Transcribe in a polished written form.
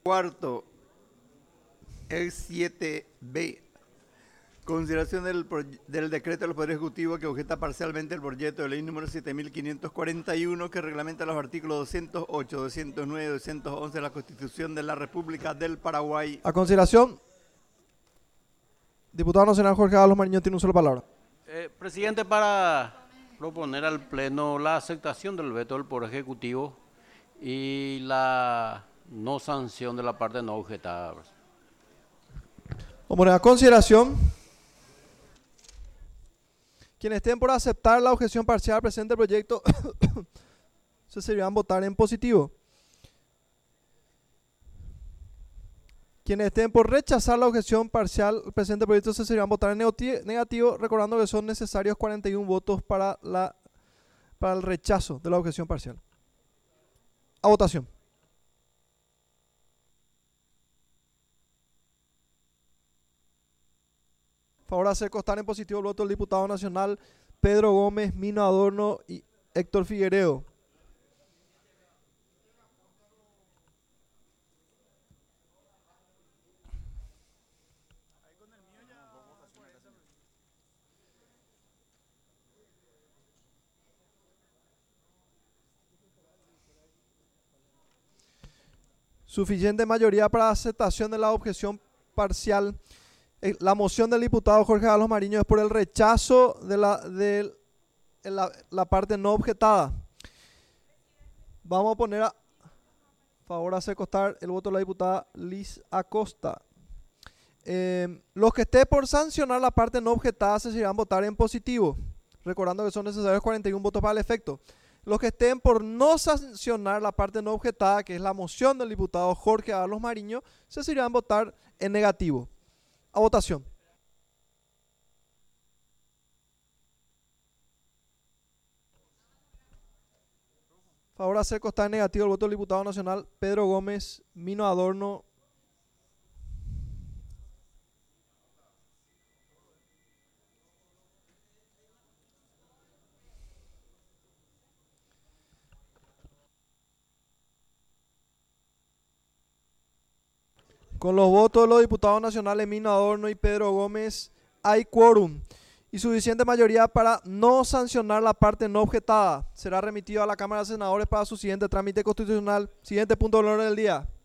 Cuarto, el 7B. Consideración del decreto del Poder Ejecutivo que objeta parcialmente el proyecto de ley número 7541 que reglamenta los artículos 208, 209 y 211 de la Constitución de la República del Paraguay. A consideración, diputado nacional Jorge Carlos Mariño tiene una sola palabra. Presidente, para proponer al Pleno la aceptación del veto del Poder Ejecutivo y la no sanción de la parte no objetada. Vamos a poner a consideración. Quienes estén por aceptar la objeción parcial al presente proyecto se servirán votar en positivo. Quienes estén por rechazar la objeción parcial al presente proyecto se servirán votar en negativo, recordando que son necesarios 41 votos para el rechazo de la objeción parcial. A votación. Favor hacer constar en positivo el voto del diputado nacional Pedro Gómez, Mino Adorno y Héctor Figueredo. Suficiente mayoría para aceptación de la objeción parcial. La moción del diputado Jorge Carlos Mariño es por el rechazo de la parte no objetada. Vamos a poner a favor hacer constar el voto de la diputada Liz Acosta. Los que estén por sancionar la parte no objetada se irán a votar en positivo, recordando que son necesarios 41 votos para el efecto. Los que estén por no sancionar la parte no objetada, que es la moción del diputado Jorge Carlos Mariño, se irán a votar en negativo. A votación. Favor hacer constar en negativo el voto del diputado nacional Pedro Gómez, Mino Adorno. Con los votos de los diputados nacionales Mino Adorno y Pedro Gómez hay quórum y suficiente mayoría para no sancionar la parte no objetada. Será remitido a la Cámara de Senadores para su siguiente trámite constitucional. Siguiente punto del orden del día.